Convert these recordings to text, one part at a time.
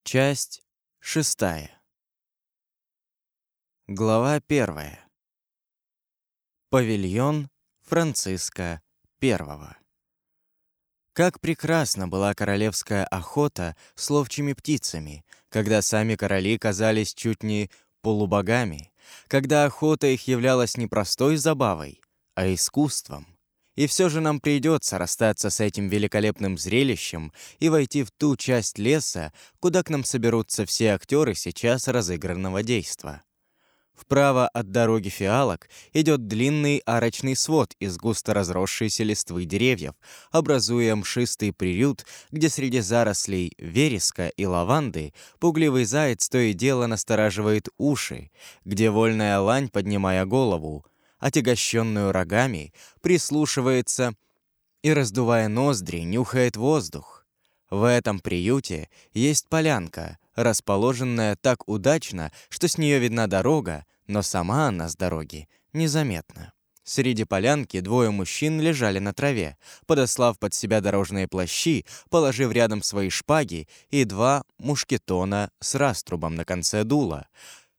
Часть 6. Глава 1. Павильон Франциска I. Как прекрасна была королевская охота с ловчими птицами, когда сами короли казались чуть не полубогами, когда охота их являлась не простой забавой, а искусством. И все же нам придется расстаться с этим великолепным зрелищем и войти в ту часть леса, куда к нам соберутся все актеры сейчас разыгранного действа. Вправо от дороги фиалок идет длинный арочный свод из густо разросшейся листвы деревьев, образуя мшистый приют, где среди зарослей вереска и лаванды пугливый заяц то и дело настораживает уши, где вольная лань, поднимая голову, отягощенную рогами, прислушивается и, раздувая ноздри, нюхает воздух. В этом приюте есть полянка, расположенная так удачно, что с нее видна дорога, но сама она с дороги незаметна. Среди полянки двое мужчин лежали на траве, подослав под себя дорожные плащи, положив рядом свои шпаги и два мушкетона с раструбом на конце дула,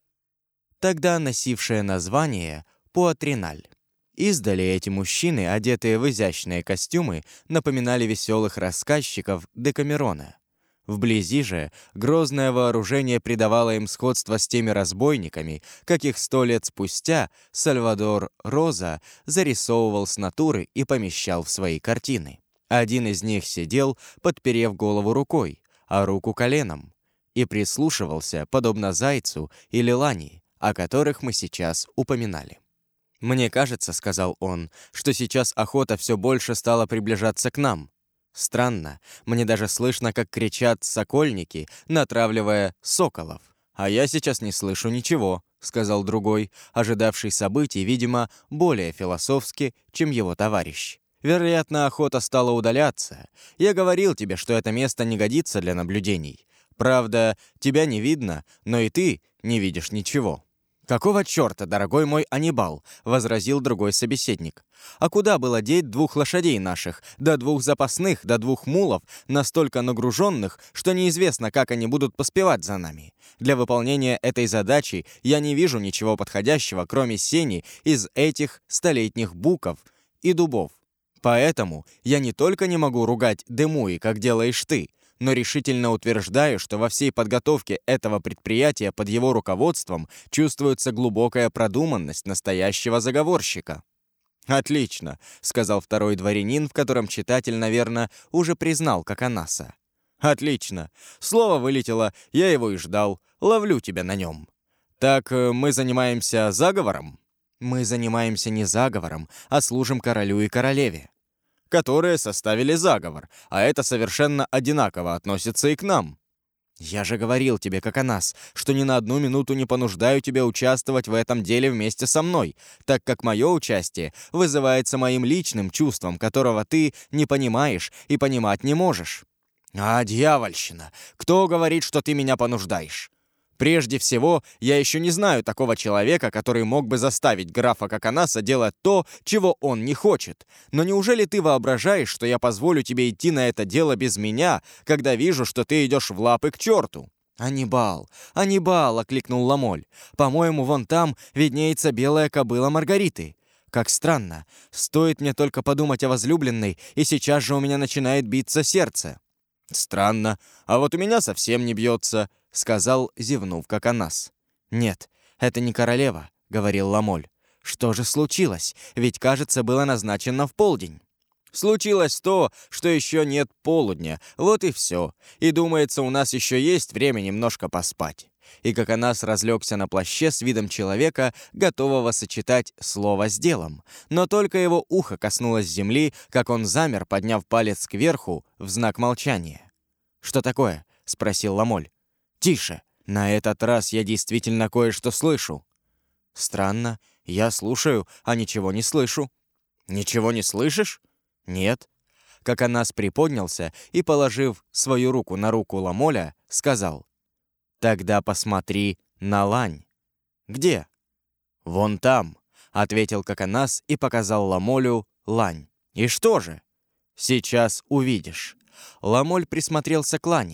тогда носившее название Пуатриналь. Издали эти мужчины, одетые в изящные костюмы, напоминали веселых рассказчиков Декамерона. Вблизи же грозное вооружение придавало им сходство с теми разбойниками, каких 100 лет спустя Сальвадор Роза зарисовывал с натуры и помещал в свои картины. Один из них сидел, подперев голову рукой, а руку коленом, и прислушивался, подобно зайцу или лани, о которых мы сейчас упоминали. «Мне кажется, — сказал он, — что сейчас охота все больше стала приближаться к нам. Странно, мне даже слышно, как кричат сокольники, натравливая соколов. А я сейчас не слышу ничего», — сказал другой, ожидавший событий, видимо, более философски, чем его товарищ. «Вероятно, охота стала удаляться. Я говорил тебе, что это место не годится для наблюдений. Правда, тебя не видно, но и ты не видишь ничего». «Какого черта, дорогой мой Аннибал?» — возразил другой собеседник. «А куда было деть 2 лошадей наших, да 2 запасных, да 2 мулов, настолько нагруженных, что неизвестно, как они будут поспевать за нами? Для выполнения этой задачи я не вижу ничего подходящего, кроме сени из этих столетних буков и дубов. Поэтому я не только не могу ругать Демуи, как делаешь ты, но решительно утверждаю, что во всей подготовке этого предприятия под его руководством чувствуется глубокая продуманность настоящего заговорщика». «Отлично», — сказал второй дворянин, в котором читатель, наверное, уже признал Коконаса. «Отлично. Слово вылетело, я его и ждал. Ловлю тебя на нем. Так мы занимаемся заговором?» «Мы занимаемся не заговором, а служим королю и королеве, которые составили заговор, а это совершенно одинаково относится и к нам. Я же говорил тебе, Коконас, что ни на одну минуту не понуждаю тебя участвовать в этом деле вместе со мной, так как мое участие вызывается моим личным чувством, которого ты не понимаешь и понимать не можешь». «А, дьявольщина! Кто говорит, что ты меня понуждаешь? Прежде всего, я еще не знаю такого человека, который мог бы заставить графа Коконаса делать то, чего он не хочет. Но неужели ты воображаешь, что я позволю тебе идти на это дело без меня, когда вижу, что ты идешь в лапы к черту?» «Аннибал! Аннибал!» — окликнул Ламоль. «По-моему, вон там виднеется белая кобыла Маргариты. Как странно. Стоит мне только подумать о возлюбленной, и сейчас же у меня начинает биться сердце». «Странно. А вот у меня совсем не бьется», — сказал, зевнув Коконас. «Нет, это не королева», — говорил Ламоль. «Что же случилось? Ведь, кажется, было назначено в полдень». «Случилось то, что еще нет полудня. Вот и все. И, думается, у нас еще есть время немножко поспать». И Коконас разлегся на плаще с видом человека, готового сочетать слово с делом. Но только его ухо коснулось земли, как он замер, подняв палец кверху в знак молчания. «Что такое?» — спросил Ламоль. «Тише! На этот раз я действительно кое-что слышу». «Странно. Я слушаю, а ничего не слышу». «Ничего не слышишь?» «Нет». Коконас приподнялся и, положив свою руку на руку Ламоля, сказал: «Тогда посмотри на лань». «Где?» «Вон там», — ответил Коконас и показал Ламолю лань. «И что же?» «Сейчас увидишь». Ламоль присмотрелся к лани.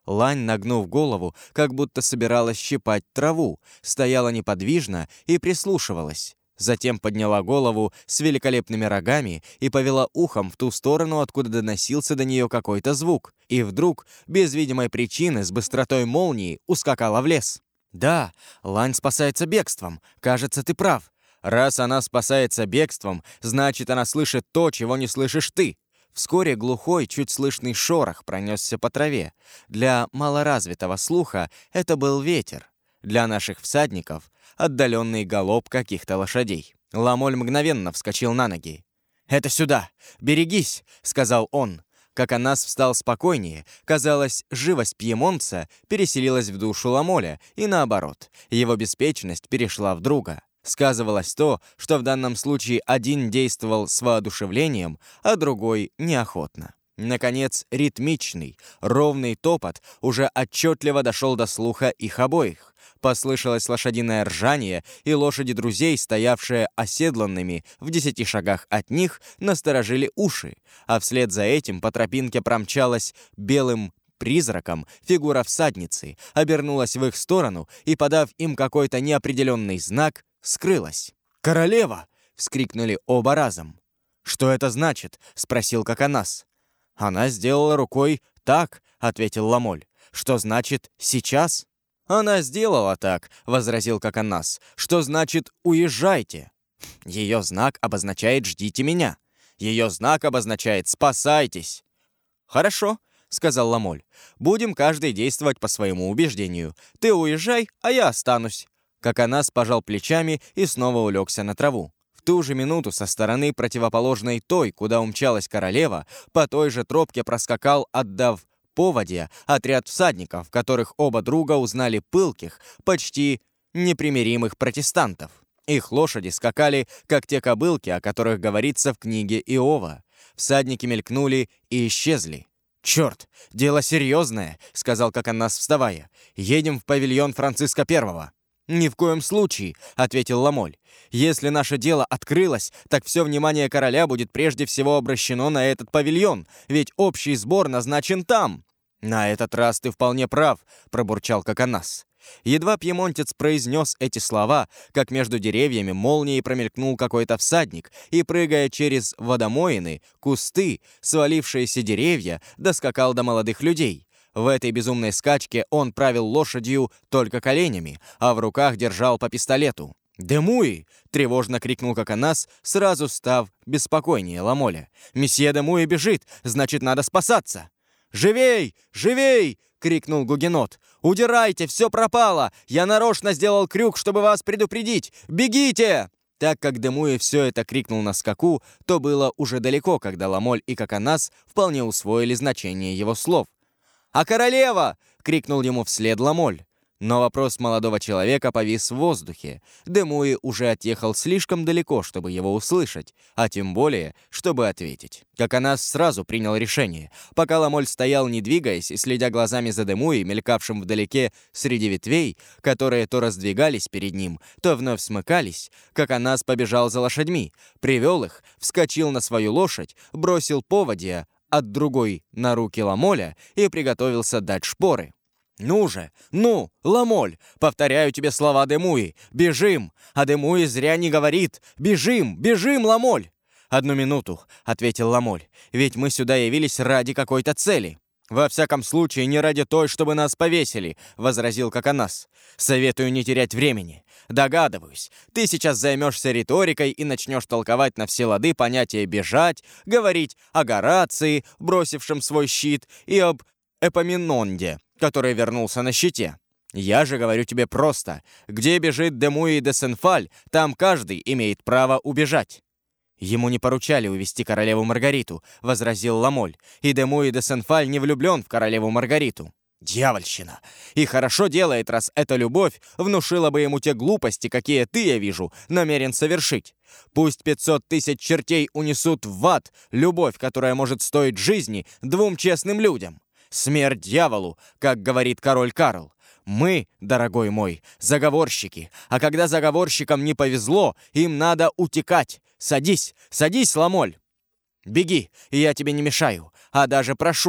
Лань, нагнув голову, как будто собиралась щипать траву, стояла неподвижно и прислушивалась. Затем подняла голову с великолепными рогами и повела ухом в ту сторону, откуда доносился до нее какой-то звук. И вдруг, без видимой причины, с быстротой молнии ускакала в лес. «Да, Лань спасается бегством. Кажется, ты прав. Раз она спасается бегством, значит, она слышит то, чего не слышишь ты». Вскоре глухой, чуть слышный шорох пронесся по траве. Для малоразвитого слуха это был ветер. Для наших всадников — отдаленный галоп каких-то лошадей. Ламоль мгновенно вскочил на ноги. «Это сюда! Берегись!» — сказал он. Коконас встал спокойнее. Казалось, живость пьемонца переселилась в душу Ламоля, и наоборот, его беспечность перешла в друга. Сказывалось то, что в данном случае один действовал с воодушевлением, а другой — неохотно. Наконец, ритмичный, ровный топот уже отчетливо дошел до слуха их обоих. Послышалось лошадиное ржание, и лошади друзей, стоявшие оседланными в 10 шагах от них, насторожили уши, а вслед за этим по тропинке промчалась белым призраком фигура всадницы, обернулась в их сторону и, подав им какой-то неопределенный знак, скрылась. «Королева!» — вскрикнули оба разом. «Что это значит?» — спросил Коконас. «Она сделала рукой так», — ответил Ламоль. «Что значит «сейчас»?» «Она сделала так», — возразил Коконас. «Что значит «уезжайте»?» «Ее знак обозначает «ждите меня». Ее знак обозначает «спасайтесь». «Хорошо», — сказал Ламоль. «Будем каждый действовать по своему убеждению. Ты уезжай, а я останусь». Коконас пожал плечами и снова улегся на траву. В ту же минуту со стороны противоположной той, куда умчалась королева, по той же тропке проскакал, отдав поводья, отряд всадников, которых оба друга узнали пылких, почти непримиримых протестантов. Их лошади скакали, как те кобылки, о которых говорится в книге Иова. Всадники мелькнули и исчезли. «Черт, дело серьезное», — сказал Коконас, вставая. «Едем в павильон Франциска I». «Ни в коем случае», — ответил Ламоль. «Если наше дело открылось, так все внимание короля будет прежде всего обращено на этот павильон, ведь общий сбор назначен там». «На этот раз ты вполне прав», — пробурчал Коконас. Едва пьемонтец произнес эти слова, как между деревьями молнией промелькнул какой-то всадник и, прыгая через водомоины, кусты, свалившиеся деревья, доскакал до молодых людей. В этой безумной скачке он правил лошадью только коленями, а в руках держал по пистолету. «Демуи!» — тревожно крикнул Коконас, сразу став беспокойнее Ламоля. «Месье Демуи бежит, значит, надо спасаться!» «Живей! Живей!» — крикнул Гугенот. «Удирайте, все пропало! Я нарочно сделал крюк, чтобы вас предупредить! Бегите!» Так как Демуи все это крикнул на скаку, то было уже далеко, когда Ламоль и Коконас вполне усвоили значение его слов. «А королева!» — крикнул ему вслед Ламоль. Но вопрос молодого человека повис в воздухе. Демуи уже отъехал слишком далеко, чтобы его услышать, а тем более, чтобы ответить. Коконас сразу принял решение. Пока Ламоль стоял, не двигаясь, и следя глазами за Демуи, мелькавшим вдалеке среди ветвей, которые то раздвигались перед ним, то вновь смыкались, Коконас побежал за лошадьми, привел их, вскочил на свою лошадь, бросил поводья от другой на руки Ламоля и приготовился дать шпоры. «Ну же! Ну, Ламоль! Повторяю тебе слова Демуи! Бежим! А Демуи зря не говорит! Бежим! Бежим, Ламоль!» «Одну минуту», — ответил Ламоль. «Ведь мы сюда явились ради какой-то цели». «Во всяком случае, не ради той, чтобы нас повесили», — возразил Коконас. «Советую не терять времени. Догадываюсь, ты сейчас займешься риторикой и начнешь толковать на все лады понятия «бежать», говорить о Горации, бросившем свой щит, и об Эпоминонде, который вернулся на щите. Я же говорю тебе просто. Где бежит Демуи де Сенфаль, там каждый имеет право убежать». «Ему не поручали увести королеву Маргариту», — возразил Ламоль. «И Демуи де Сенфаль не влюблен в королеву Маргариту». «Дьявольщина! И хорошо делает, раз эта любовь внушила бы ему те глупости, какие ты, я вижу, намерен совершить. Пусть 500 000 чертей унесут в ад любовь, которая может стоить жизни 2 честным людям. Смерть дьяволу, как говорит король Карл. Мы, дорогой мой, заговорщики, а когда заговорщикам не повезло, им надо утекать. Садись, садись, Ламоль. Беги, и я тебе не мешаю, а даже прошу.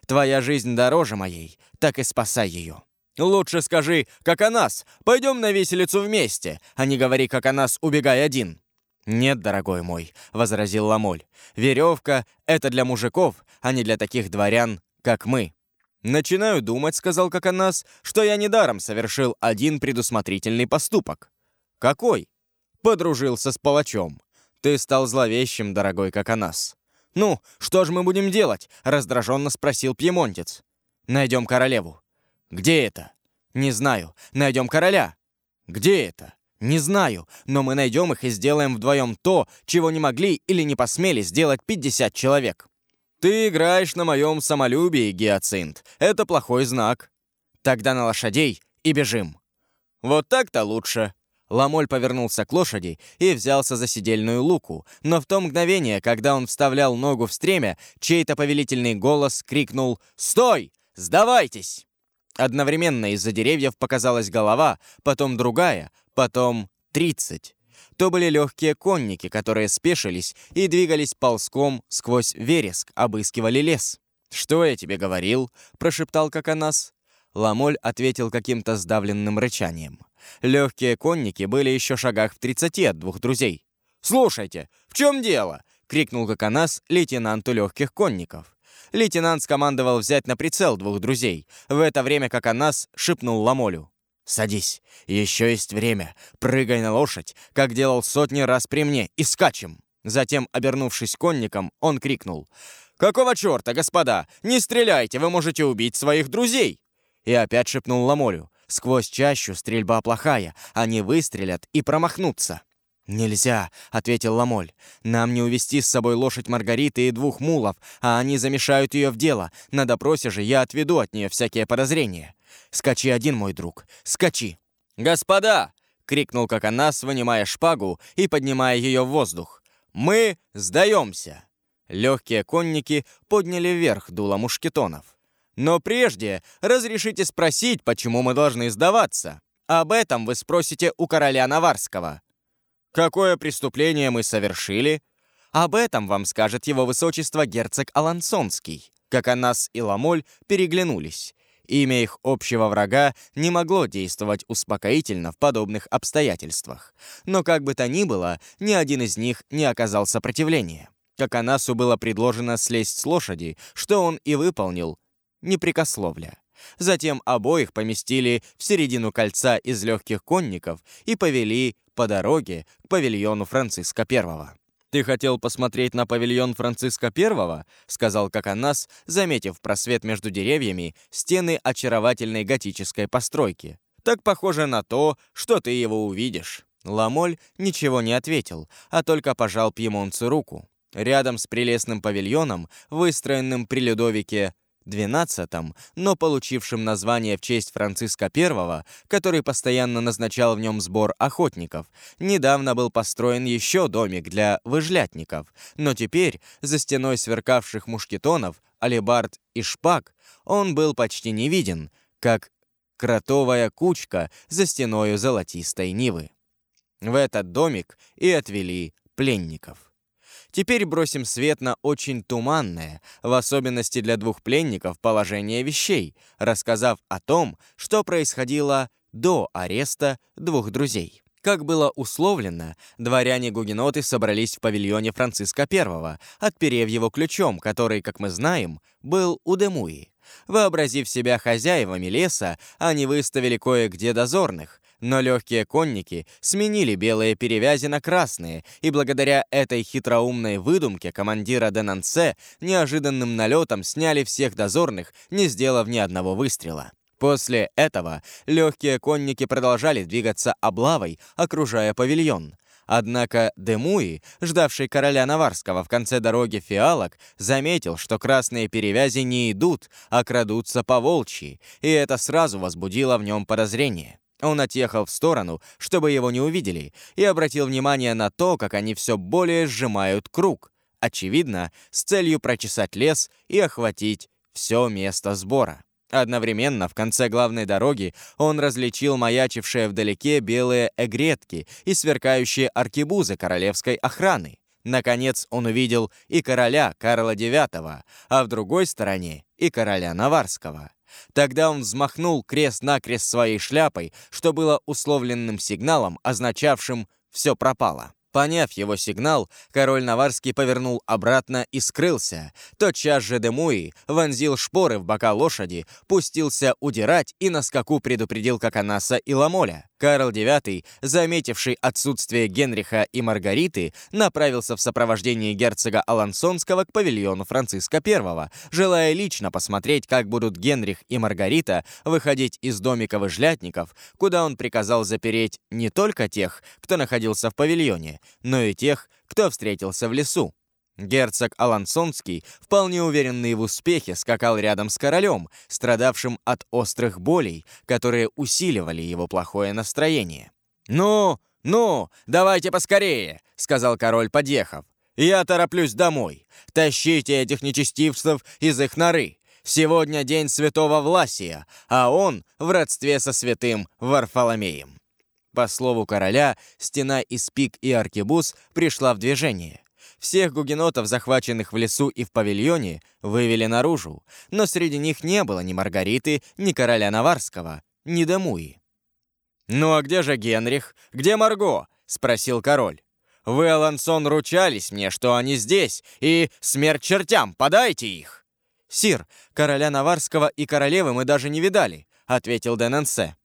Твоя жизнь дороже моей, так и спасай ее. Лучше скажи, как о нас, пойдем на виселицу вместе, а не говори, как о нас, убегай один». «Нет, дорогой мой», — возразил Ламоль, «веревка — это для мужиков, а не для таких дворян, как мы». «Начинаю думать», — сказал Коконас, «что я недаром совершил один предусмотрительный поступок». «Какой?» «Подружился с палачом. Ты стал зловещим, дорогой Коконас». «Ну, что же мы будем делать?» — раздраженно спросил пьемонтец. «Найдем королеву». «Где это?» «Не знаю. Найдем короля». «Где это?» «Не знаю, но мы найдем их и сделаем вдвоем то, чего не могли или не посмели сделать 50 человек». «Ты играешь на моем самолюбии, Гиацинт. Это плохой знак». «Тогда на лошадей и бежим». «Вот так-то лучше». Ламоль повернулся к лошади и взялся за седельную луку, но в то мгновение, когда он вставлял ногу в стремя, чей-то повелительный голос крикнул «Стой! Сдавайтесь!». Одновременно из-за деревьев показалась голова, потом другая, потом 30. То были легкие конники, которые спешились и двигались ползком сквозь вереск, обыскивали лес. «Что я тебе говорил?» — прошептал Коконас. Ламоль ответил каким-то сдавленным рычанием. Легкие конники были еще шагах в 30 от двух друзей. «Слушайте, в чем дело?» — крикнул Коконас лейтенанту легких конников. Лейтенант скомандовал взять на прицел двух друзей. В это время Коконас шепнул Ламолю: «Садись, еще есть время. Прыгай на лошадь, как делал сотни раз при мне, и скачем!» Затем, обернувшись конником, он крикнул: «Какого черта, господа? Не стреляйте, вы можете убить своих друзей!» И опять шепнул Ламолю: «Сквозь чащу стрельба плохая, они выстрелят и промахнутся». «Нельзя», — ответил Ламоль. «Нам не увести с собой лошадь Маргариты и двух мулов, а они замешают ее в дело. На допросе же я отведу от нее всякие подозрения. Скачи один, мой друг, скачи». «Господа!» — крикнул Коконас, вынимая шпагу и поднимая ее в воздух. «Мы сдаемся!» Легкие конники подняли вверх дуло мушкетонов. «Но прежде разрешите спросить, почему мы должны сдаваться. Об этом вы спросите у короля Наварского». «Какое преступление мы совершили?» «Об этом вам скажет его высочество герцог Алансонский». Коконас и Ламоль переглянулись. Имя их общего врага не могло действовать успокоительно в подобных обстоятельствах. Но как бы то ни было, ни один из них не оказал сопротивления. Коконасу было предложено слезть с лошади, что он и выполнил, непрекословля. Затем обоих поместили в середину кольца из легких конников и повели по дороге к павильону Франциска I. «Ты хотел посмотреть на павильон Франциска I?» — сказал Коконас, заметив просвет между деревьями стены очаровательной готической постройки. «Так похоже на то, что ты его увидишь». Ламоль ничего не ответил, а только пожал пьемонцу руку. Рядом с прелестным павильоном, выстроенным при Людовике XII, но получившим название в честь Франциска I, который постоянно назначал в нем сбор охотников, недавно был построен еще домик для выжлятников, но теперь, за стеной сверкавших мушкетонов, алебард и шпаг, он был почти не виден, как кротовая кучка за стеною золотистой нивы. В этот домик и отвели пленников. Теперь бросим свет на очень туманное, в особенности для двух пленников, положение вещей, рассказав о том, что происходило до ареста двух друзей. Как было условлено, дворяне-гугеноты собрались в павильоне Франциска I, отперев его ключом, который, как мы знаем, был у Демуи. Вообразив себя хозяевами леса, они выставили кое-где дозорных, но легкие конники сменили белые перевязи на красные, и благодаря этой хитроумной выдумке командира Денансе неожиданным налетом сняли всех дозорных, не сделав ни одного выстрела. После этого легкие конники продолжали двигаться облавой, окружая павильон. Однако Демуи, ждавший короля Наварского в конце дороги фиалок, заметил, что красные перевязи не идут, а крадутся по-волчьи, и это сразу возбудило в нем подозрение. Он отъехал в сторону, чтобы его не увидели, и обратил внимание на то, как они все более сжимают круг, очевидно, с целью прочесать лес и охватить все место сбора. Одновременно в конце главной дороги он различил маячившие вдалеке белые эгретки и сверкающие аркебузы королевской охраны. Наконец он увидел и короля Карла IX, а в другой стороне и короля Наварского. Тогда он взмахнул крест-накрест своей шляпой, что было условленным сигналом, означавшим «все пропало». Поняв его сигнал, король Наварский повернул обратно и скрылся. Тотчас же Демуи вонзил шпоры в бока лошади, пустился удирать и на скаку предупредил Каканаса и Ламоля. Карл IX, заметивший отсутствие Генриха и Маргариты, направился в сопровождении герцога Алансонского к павильону Франциска I, желая лично посмотреть, как будут Генрих и Маргарита выходить из домика выжлятников, куда он приказал запереть не только тех, кто находился в павильоне, но и тех, кто встретился в лесу. Герцог Алансонский, вполне уверенный в успехе, скакал рядом с королем, страдавшим от острых болей, которые усиливали его плохое настроение. «Ну, давайте поскорее», — сказал король, подъехав. «Я тороплюсь домой. Тащите этих нечестивцев из их норы. Сегодня день святого Власия, а он в родстве со святым Варфоломеем». По слову короля, стена из пик и аркебуз пришла в движение. Всех гугенотов, захваченных в лесу и в павильоне, вывели наружу, но среди них не было ни Маргариты, ни короля Наварского, ни Демуи. «Ну а где же Генрих? Где Марго?» — спросил король. «Вы, Алансон, ручались мне, что они здесь, и смерть чертям, подайте их!» «Сир, короля Наварского и королевы мы даже не видали», — ответил де Нансе.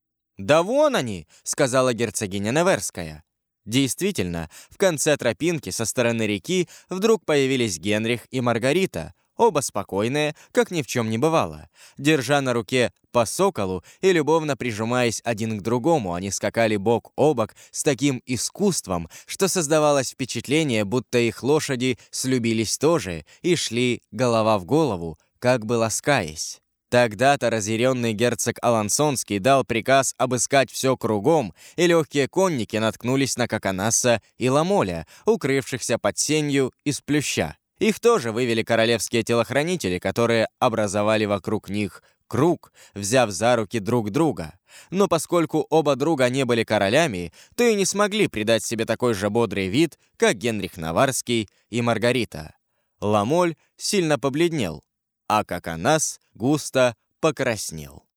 «Да вон они!» — сказала герцогиня Неверская. Действительно, в конце тропинки со стороны реки вдруг появились Генрих и Маргарита, оба спокойные, как ни в чем не бывало. Держа на руке по соколу и любовно прижимаясь один к другому, они скакали бок о бок с таким искусством, что создавалось впечатление, будто их лошади слюбились тоже и шли голова в голову, как бы ласкаясь. Тогда-то разъяренный герцог Алансонский дал приказ обыскать все кругом, и легкие конники наткнулись на Каканаса и Ламоля, укрывшихся под сенью из плюща. Их тоже вывели королевские телохранители, которые образовали вокруг них круг, взяв за руки друг друга. Но поскольку оба друга не были королями, то и не смогли придать себе такой же бодрый вид, как Генрих Наварский и Маргарита. Ламоль сильно побледнел, а Каканас густо покраснел.